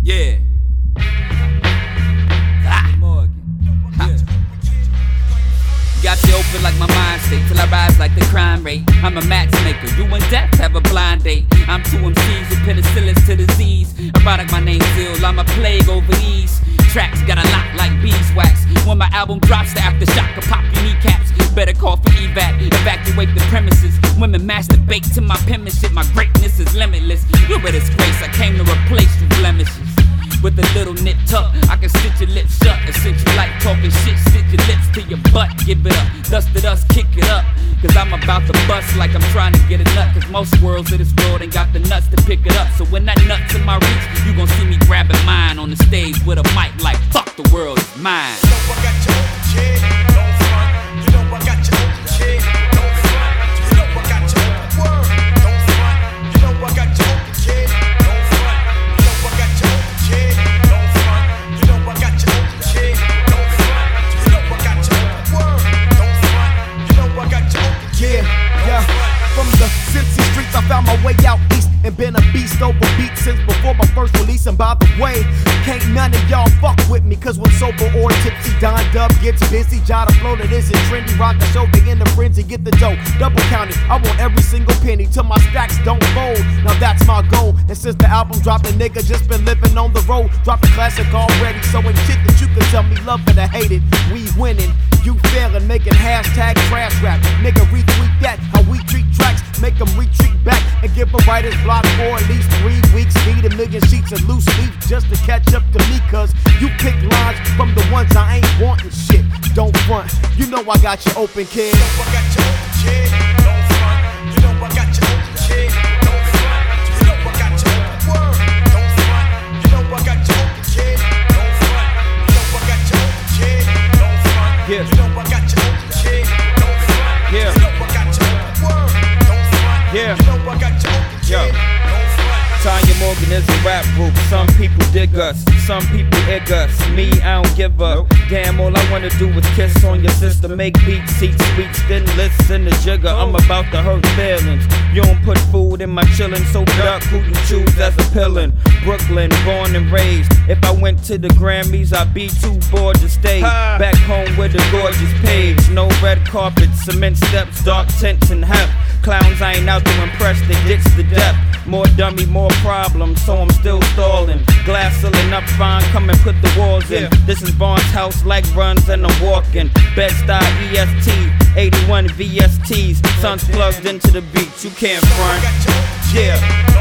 Yeah. Got you open like my mind state till I rise like the crime rate. I'm a matchmaker, you and death have a blind date. I'm two MCs with penicillins to disease. Erotic, my name's ill, I'm a plague over these tracks. Got a lot like beeswax. When my album drops, the aftershock will pop your kneecaps. Better call for evac, evacuate the premises. Women masturbate to my penmanship, my greatness is limitless. You're a disgrace, I came to replace you blemishes. With a little nip tuck, I can stitch your lips shut. And since you like talking shit, stitch your lips to your butt. Give it up, dusted us, kick it up. Cause I'm about to bust like I'm trying to get a nut. Cause most worlds of this world ain't got the nuts to pick it up. So when that nut's in my reach, you gon' see me grabbing mine on the stage with a mic like fuck the world is mine. You know I got your own kid, don't front. You know I got your own kid, don't front. You know I got your own word, don't front. You know I got your own kid, don't front. You know I got your own kid, don't front. You know I got your own kid, don't front. You know I got your own word, don't front. You know I got your own kid, yeah. From the Cincy streets, I found my way out east and been a beast over beat since before my first release. And by the way, can't none of y'all fuck with me, cause when sober or tipsy, Don Dub gets busy. Jot a flow that isn't trendy, rock the show, they in the frenzy, get the dough, double counted. I want every single penny till my stacks don't fold. Now that's my goal. And since the album dropped, a nigga just been living on the road. Dropped a classic already, so ain't shit that you can tell me love it or hate it. We winning, you failing, making hashtag trash rap. Nigga retweet that, how we treat tracks, make them retreat back and give a writer's block for at least 3 weeks. Need a million sheets of loose leaf just to catch up to me, cause you pick lines from the ones I ain't wanting shit. Don't front, you know I got you open, kid. you know I got your own kid, don't front. You know I got your own kid, don't front. You know I got your own word, don't front. You know I got your own kid, don't front. You know I got your own kid, don't front. Yeah. You know I got your own kid, don't front. Yeah. You know I got your own word, don't front. Yeah. You know I got your own kid, Yo. don't front. Tanya Morgan is a rap group. Some people dig us, some people egg us. Me, I don't give up. Damn, all I wanna do is kiss on your sister. Make beats, eat sweets, then listen to jigger. I'm about to hurt feelings. You don't put food in my chillin', soak it up. Who you choose as a pillin'? Brooklyn, born and raised. If I went to the Grammys, I'd be too bored to stay. Back home with a gorgeous page. No red carpet, cement steps, dark tents and hemp. Clowns, I ain't out to impress, they ditch the depth. More dummy, more problems, so I'm still stalling. Glass ceiling up fine, come and put the walls in. This is Barnes house, like runs and I'm walking. Bed-Stuy EST, 81 VSTs. Sun's plugged into the beat, you can't front. I got your own kid, Yeah.